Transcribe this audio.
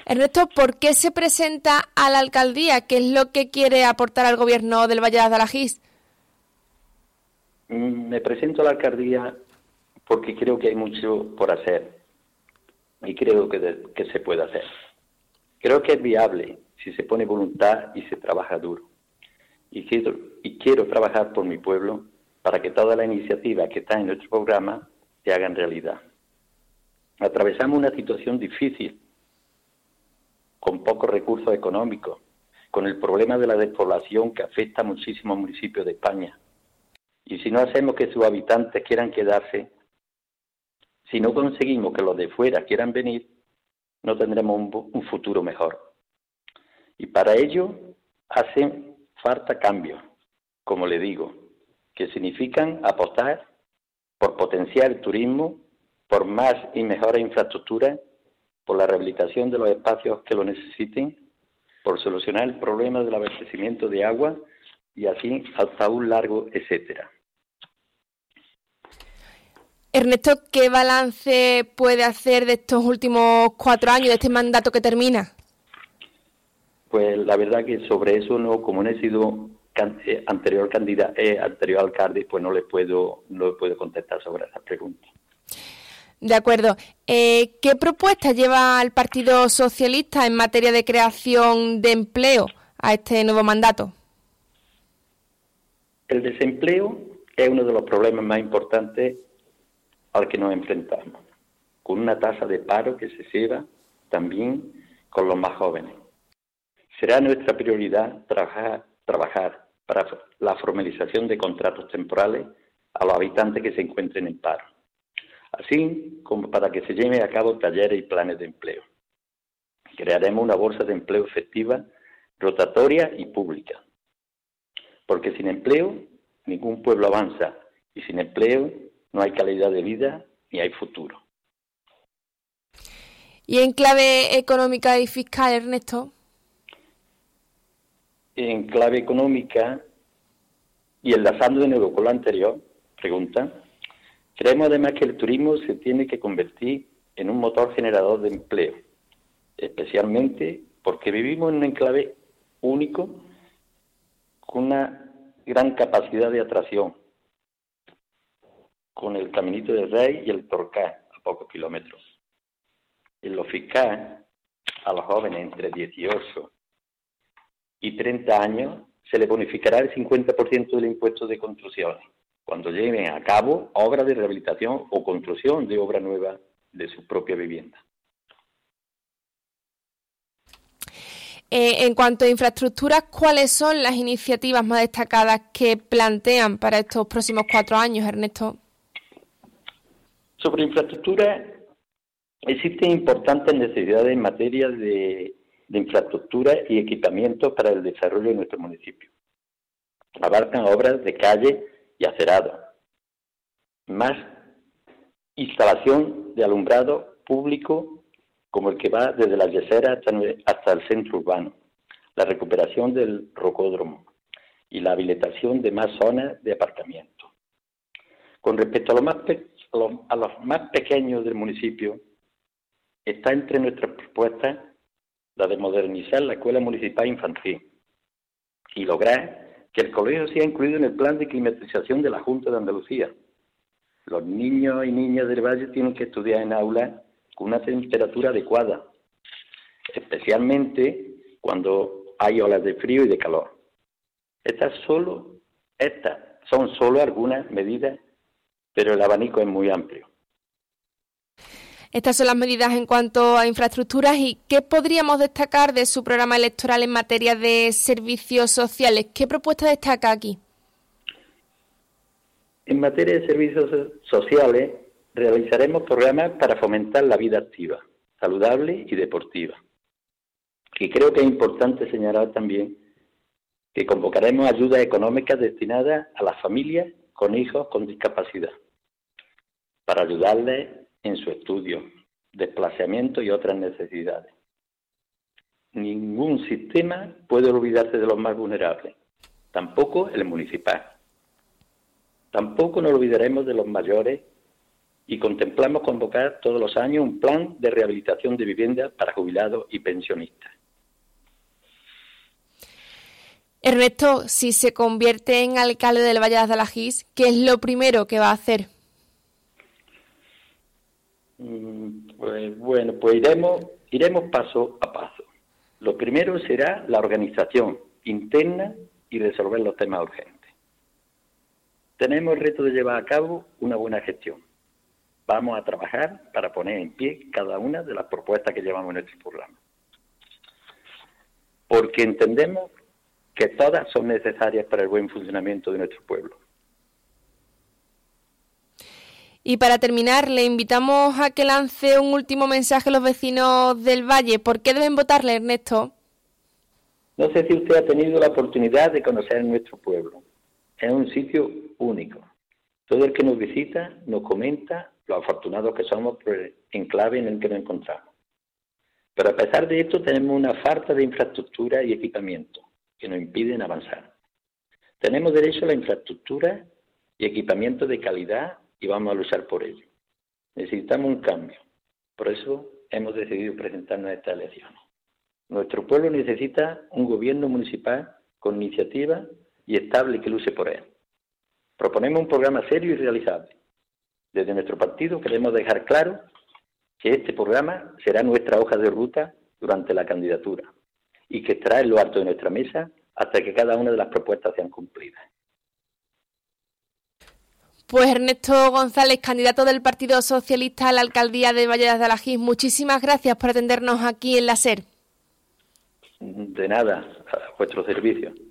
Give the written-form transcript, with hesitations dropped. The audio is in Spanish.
Ernesto, ¿por qué se presenta a la alcaldía? ¿Qué es lo que quiere aportar al gobierno del Valle de Adalagís? Me presento a la alcaldía porque creo que hay mucho por hacer y creo que se puede hacer. Creo que es viable si se pone voluntad y se trabaja duro. Y quiero trabajar por mi pueblo para que todas las iniciativas que están en nuestro programa se hagan realidad. Atravesamos una situación difícil, con pocos recursos económicos, con el problema de la despoblación que afecta a muchísimos municipios de España. Y si no hacemos que sus habitantes quieran quedarse, si no conseguimos que los de fuera quieran venir, no tendremos un futuro mejor. Y para ello hacen falta cambios, como le digo, que significan apostar por potenciar el turismo, por más y mejores infraestructuras, por la rehabilitación de los espacios que lo necesiten, por solucionar el problema del abastecimiento de agua y así hasta un largo etcétera. Ernesto, ¿qué balance puede hacer de estos últimos 4 años, de este mandato que termina? Pues la verdad que sobre eso no, como no he sido anterior alcalde, pues no le puedo contestar sobre esas preguntas. De acuerdo. ¿Qué propuestas lleva el Partido Socialista en materia de creación de empleo a este nuevo mandato? El desempleo es uno de los problemas más importantes al que nos enfrentamos, con una tasa de paro que se ceba también con los más jóvenes. Será nuestra prioridad trabajar para la formalización de contratos temporales a los habitantes que se encuentren en paro, así como para que se lleven a cabo talleres y planes de empleo. Crearemos una bolsa de empleo efectiva, rotatoria y pública, porque sin empleo ningún pueblo avanza y sin empleo no hay calidad de vida ni hay futuro. ¿Y en clave económica y fiscal, Ernesto? En clave económica y enlazando de nuevo con lo anterior, pregunta, creemos además que el turismo se tiene que convertir en un motor generador de empleo, especialmente porque vivimos en un enclave único con una gran capacidad de atracción, con el Caminito del Rey y el Torcal, a pocos kilómetros. En lo fiscal, a los jóvenes entre 18 y 30 años se les bonificará el 50% del impuesto de construcciones, cuando lleven a cabo obras de rehabilitación o construcción de obra nueva de su propia vivienda. En cuanto a infraestructuras, ¿cuáles son las iniciativas más destacadas que plantean para estos próximos 4 años, Ernesto? Sobre infraestructura, existen importantes necesidades en materia de infraestructura y equipamientos para el desarrollo de nuestro municipio. Abarcan obras de calle y acerado, más instalación de alumbrado público como el que va desde la Yesera hasta el centro urbano, la recuperación del rocódromo y la habilitación de más zonas de aparcamiento. Con respecto a los más pequeños del municipio, está entre nuestras propuestas la de modernizar la escuela municipal infantil y lograr que el colegio sea incluido en el plan de climatización de la Junta de Andalucía. Los niños y niñas del valle tienen que estudiar en aulas con una temperatura adecuada, especialmente cuando hay olas de frío y de calor. Estas son solo algunas medidas, pero el abanico es muy amplio. Estas son las medidas en cuanto a infraestructuras. ¿Y qué podríamos destacar de su programa electoral en materia de servicios sociales? ¿Qué propuesta destaca aquí? En materia de servicios sociales, realizaremos programas para fomentar la vida activa, saludable y deportiva. Y creo que es importante señalar también que convocaremos ayudas económicas destinadas a las familias con hijos con discapacidad, para ayudarles en su estudio, desplazamiento y otras necesidades. Ningún sistema puede olvidarse de los más vulnerables, tampoco el municipal. Tampoco nos olvidaremos de los mayores y contemplamos convocar todos los años un plan de rehabilitación de viviendas para jubilados y pensionistas. Ernesto, si se convierte en alcalde del Valle de Adalagís, ¿qué es lo primero que va a hacer? Pues iremos paso a paso. Lo primero será la organización interna y resolver los temas urgentes. Tenemos el reto de llevar a cabo una buena gestión. Vamos a trabajar para poner en pie cada una de las propuestas que llevamos en nuestro programa. Porque entendemos que todas son necesarias para el buen funcionamiento de nuestro pueblo. Y para terminar, le invitamos a que lance un último mensaje a los vecinos del Valle. ¿Por qué deben votarle, Ernesto? No sé si usted ha tenido la oportunidad de conocer nuestro pueblo. Es un sitio único. Todo el que nos visita nos comenta lo afortunados que somos por el enclave en el que nos encontramos. Pero a pesar de esto tenemos una falta de infraestructura y equipamiento que nos impiden avanzar. Tenemos derecho a la infraestructura y equipamiento de calidad y vamos a luchar por ello. Necesitamos un cambio. Por eso hemos decidido presentarnos a estas elecciones. Nuestro pueblo necesita un gobierno municipal con iniciativa y estable que luche por él. Proponemos un programa serio y realizable. Desde nuestro partido queremos dejar claro que este programa será nuestra hoja de ruta durante la candidatura y que estará en lo alto de nuestra mesa hasta que cada una de las propuestas sean cumplidas. Pues Ernesto González, candidato del Partido Socialista a la alcaldía de Valle de Adalagís, muchísimas gracias por atendernos aquí en la SER. De nada, a vuestro servicio.